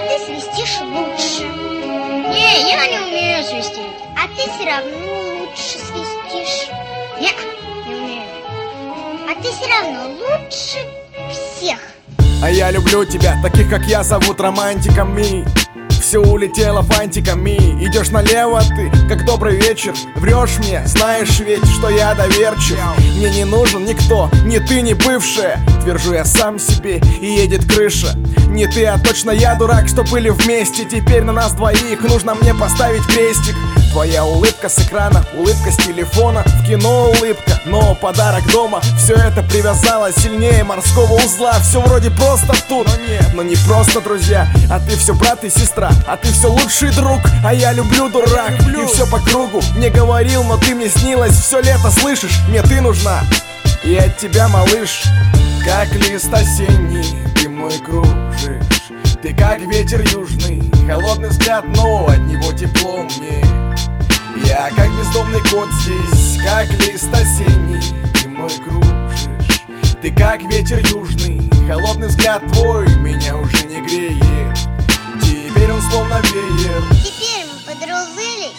ты свистишь лучше. Не, я не умею свистеть. А ты все равно лучше свистишь. Нет, не умею. А ты все равно лучше всех. А я люблю тебя, таких как я зовут романтиками. Все улетело фантиками. Идешь налево ты, как добрый вечер. Врешь мне, знаешь ведь, что я доверчив. Мне не нужен никто, ни ты, ни бывшая. Твержу я сам себе, и едет крыша. Не ты, а точно я дурак, что были вместе. Теперь на нас двоих нужно мне поставить крестик. Твоя улыбка с экрана, улыбка с телефона, в кино улыбка, но подарок дома. Все это привязало сильнее морского узла. Все вроде просто тут, но не просто, друзья. А ты все брат и сестра, а ты все лучший друг. А я люблю, дурак, и все по кругу. Не говорил, но ты мне снилась все лето, слышишь? Мне ты нужна, и от тебя, малыш. Как лист осенний, ты мной кружишь. Ты как ветер южный, холодный взгляд, но от него тепло мне. Я как бездомный кот здесь, как лист осенний, ты мной кружишь. Ты как ветер южный, холодный взгляд твой меня уже не греет. Теперь он словно веер. Теперь мы подружились.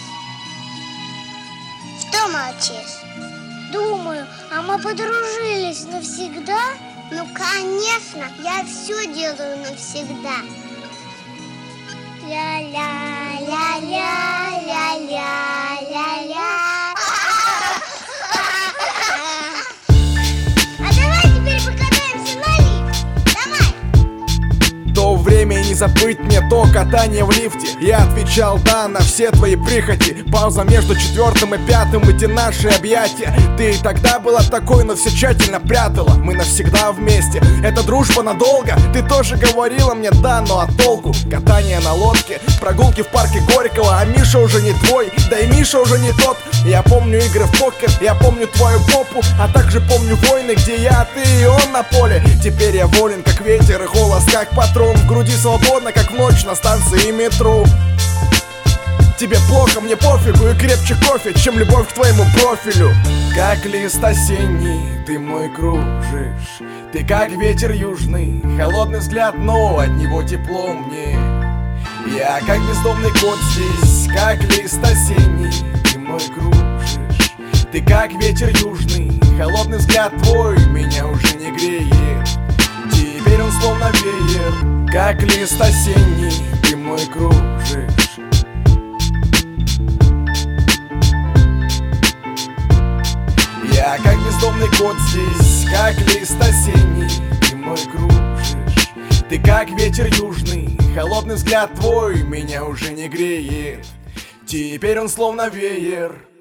Что молчишь? Думаю, а мы подружились навсегда? Ну, конечно, я все делаю навсегда. Ля-ля-ля-ля-ля-ля-ля. А давай теперь покатаемся на лифте. Давай. То время не забыть мне, то катание в лифте. Я отвечал да на все твои прихоти. Пауза между 4 и 5, эти наши объятия. Ты и тогда была такой, но все тщательно прятала. Мы навсегда вместе, это дружба надолго. Ты тоже говорила мне да, но а толку? Катание на лодке, прогулки в парке Горького. А Миша уже не твой, да и Миша уже не тот. Я помню игры в покер, я помню твою попу. А также помню войны, где я, ты и он на поле. Теперь я волен, как ветер, и голос, как патрон. В груди свободно, как в ночь на станции метро. Тебе плохо, мне пофигу, и крепче кофе, чем любовь к твоему профилю. Как лист осенний, ты мной кружишь. Ты как ветер южный, холодный взгляд, но от него тепло мне. Я как бездомный кот здесь, как лист осенний, ты мной кружишь. Ты как ветер южный, холодный взгляд твой меня уже не греет. Теперь он словно веер. Как лист осенний, ты мной кружишь. Я как бездомный кот здесь, как лист осенний, ты мной кружишь. Ты как ветер южный, холодный взгляд твой меня уже не греет. Теперь он словно веер.